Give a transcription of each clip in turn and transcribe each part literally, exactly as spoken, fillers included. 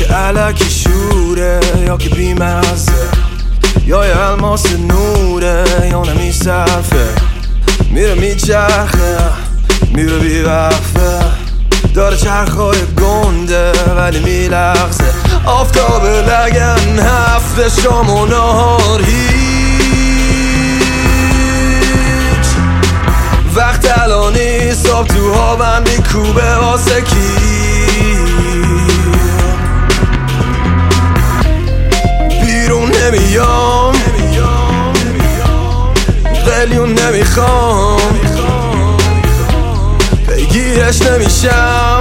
که علکی شوره یا که بیمزه، یا یه الماس نوره یا نمیصرفه، میره میچرخه میره بیوقفه، داره چرخای گنده ولی میلغزه. آفتاب لگن هفته شام و نهار هیچ، وقت الانی صبح تو هاون میکوبه واسه کی؟ بیرون نمیام قلیون نمیخوام پیگیرش نمیشم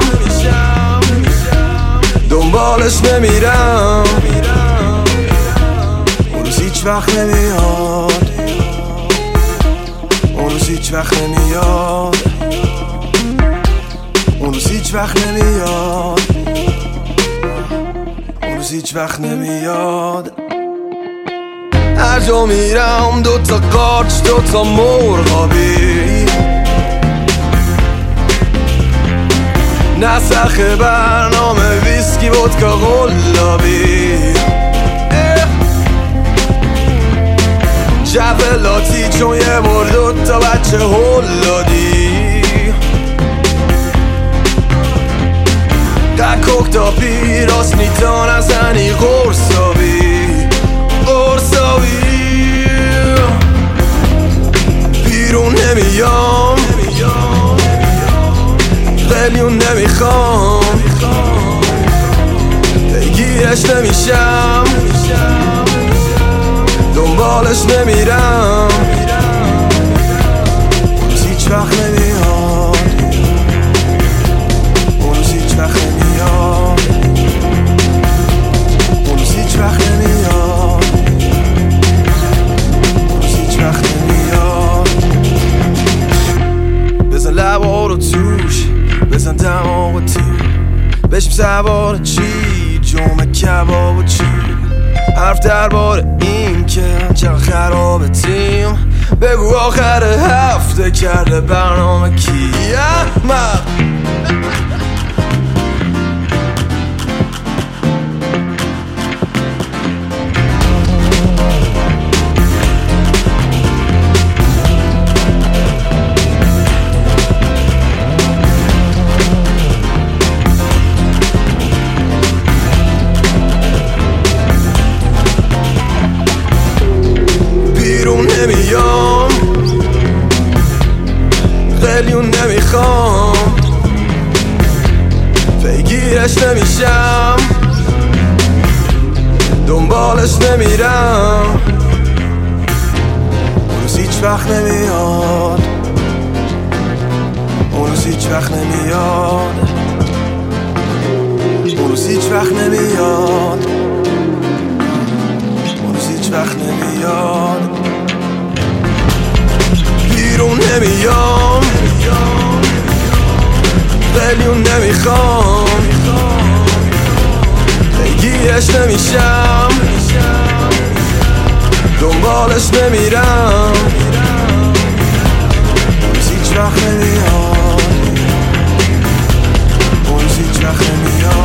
دنبالش نمیرم، اون روز هیچ وقت نمیاد، اون روز هیچ وقت نمیاد، اون روز هیچ وقت نمیاد، اون روز هیچ وقت نمیاد. هر جا میرم دوتا قارچ دوتا مرغابی، نسخ برنامه ویسکی ودکا قلابی، جولاتی چون یه بار دوتا بچه هل دادی، قکوک تا پیراس نیتان از هنی قرصابی قرصابی. بیرون نمیام قلیون نمیخوام پیگیرش نمیشم دنبالش نمیرم، اون روز هیچ وقت نمیاد، اون روز هیچ وقت نمیاد، اون روز هیچ وقت نمیاد، اون روز هیچ وقت نمیاد. بزن لبا رو توش بزن دماغ و تیر، بشیم سوار چی جمعه کباب و چی، حرف درباره این که چقدر خراب تیم، بگو آخر هفته کرده برنامه کی احمق. نمیام قلیون نمیخوام پیگیرش نمیشم دنبالش نمیرم، اون روز هیچ وقت نمیاد، اون روز هیچ وقت نمیاد، اون روز هیچ وقت نمیاد، اون روز هیچ وقت نمیاد. بیرون نمیام قلیون نمیخوام پیگیرش نمیشم دنبالش نمیرم، اون روز هیچ وقت نمیاد، اون روز هیچ وقت نمیاد.